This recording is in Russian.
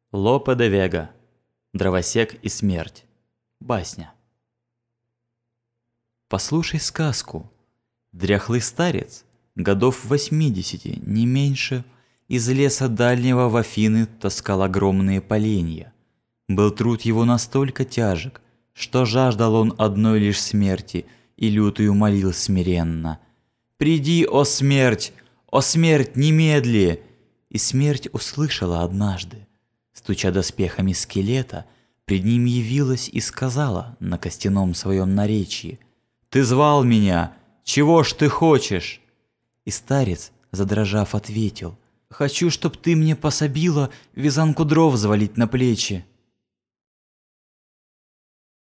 Лопе де Вега. Дровосек и смерть. Басня. Послушай сказку. Дряхлый старец, годов 80, не меньше, из леса дальнего в Афины таскал огромные поленья. Был труд его настолько тяжек, что жаждал он одной лишь смерти и лютую молил смиренно: «Приди, о смерть, немедли!» И смерть услышала однажды. Стуча доспехами скелета, пред ним явилась и сказала на костяном своем наречии: «Ты звал меня, чего ж ты хочешь?» И старец, задрожав, ответил: «Хочу, чтоб ты мне пособила вязанку дров взвалить на плечи».